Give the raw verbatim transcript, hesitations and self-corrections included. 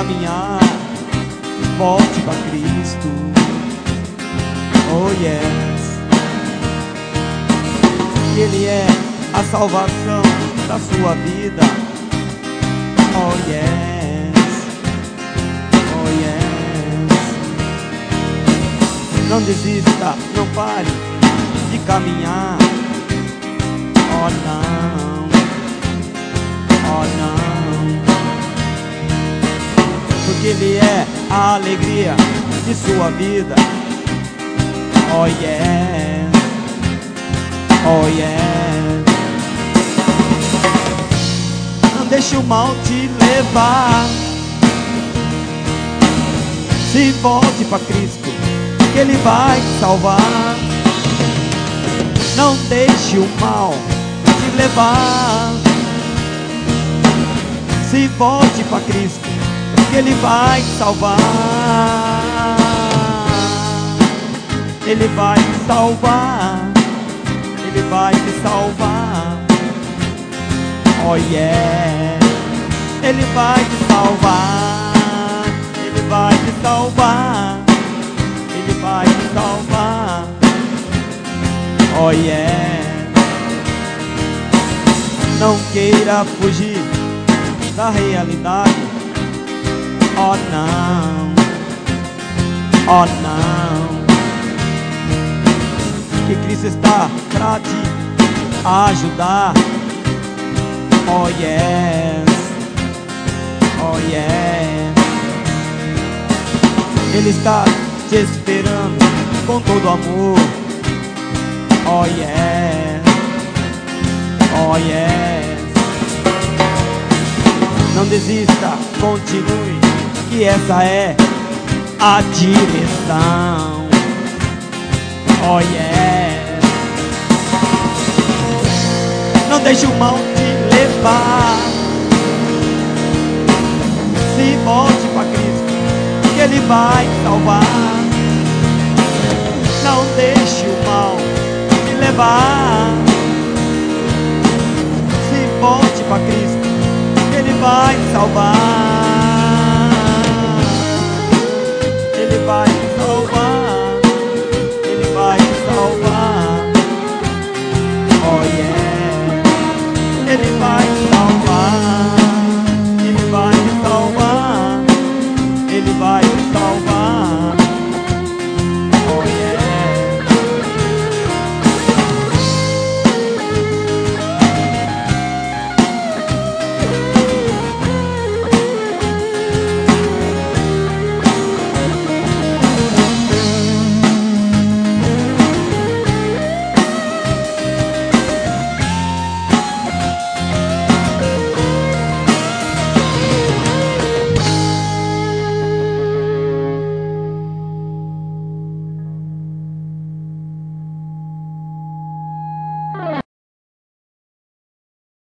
caminhar, volte para Cristo. Oh yes. Ele é a salvação da sua vida. Oh yes. Oh yes. Não desista, não pare de caminhar. Oh não. Oh não. Porque Ele é a alegria de sua vida. Oh yeah. Oh yeah. Não deixe o mal te levar. Se volte para Cristo, que Ele vai te salvar. Não deixe o mal te levar. Se volte para Cristo, que Ele vai te salvar. Ele vai te salvar. Ele vai te salvar. Oh yeah. Ele vai te salvar. Ele vai te salvar. Ele vai te salvar. Oh yeah. Não queira fugir da realidade. Oh não. Oh não. Que Cristo está para te ajudar. Oh yes. Oh yes. Ele está te esperando com todo amor. Oh yes. Oh yes. Não desista, continue, que essa é a direção. Oh yeah. Não deixe o mal te levar. Se volte para Cristo, que Ele vai te salvar. Não deixe o mal te levar. Se volte para Cristo, que Ele vai te salvar.